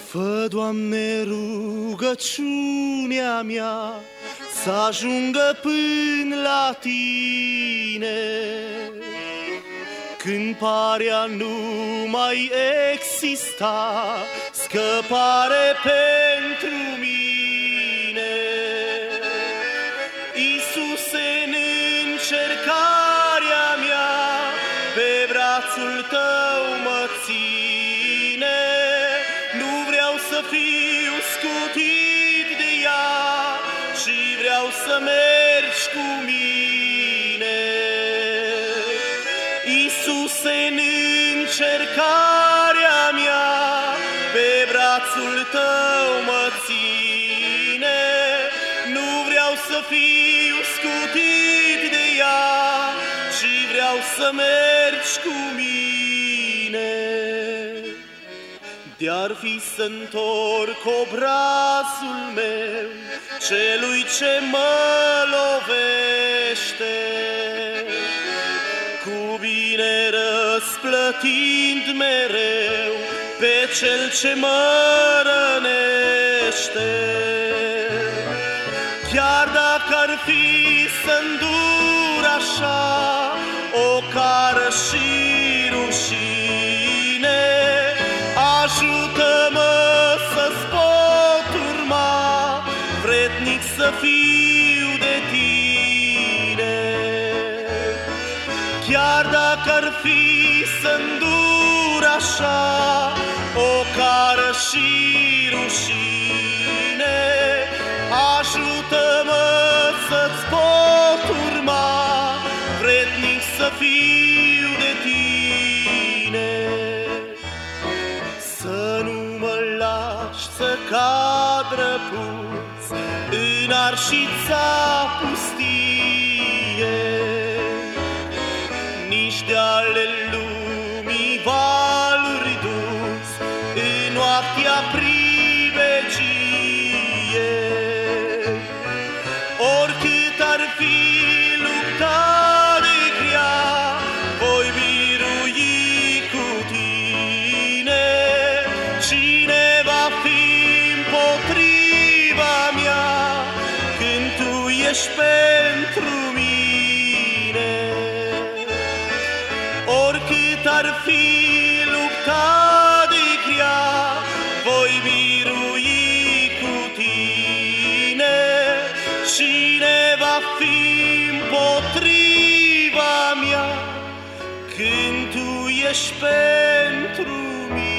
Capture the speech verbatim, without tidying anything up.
Fă, Doamne, rugăciunea mea să ajungă până la Tine. Când pare a nu mai exista scăpare pentru mine, Iisuse, în încercarea mea, pe brațul Tău mă ține. Nu vreau să fiu scutit de ea, ci vreau să mergi cu mine. Iisuse, în încercarea mea, pe brațul Tău mă ține. Nu vreau să fiu scutit de ea, ci vreau să mergi cu mine. De-ar fi să-ntorc obrazul meu celui ce mă lovește, cu bine răsplătind mereu pe cel ce mă rănește. Chiar dacă ar fi să-ndur așa o cară și rușine, ajută-mă să-ți pot urma, vrednic să fiu de Tine. Chiar dacă ar fi să-ndur așa o cară și rușine, ajută-mă să-ți pot urma, vrednic să fiu de Tine. Să nu mă lași să cad răpus în arșița pustie, nici de-ale lumii valuri dus în noaptea pribegie. Oricât ar fi lupta de grea, voi birui cu Tine. Cine va fi împotriva mea când Tu ești pentru mine? Oricât ar fi lupta de grea, voi birui cu Tine. Cine va fi împotriva mea când Tu ești pentru mine?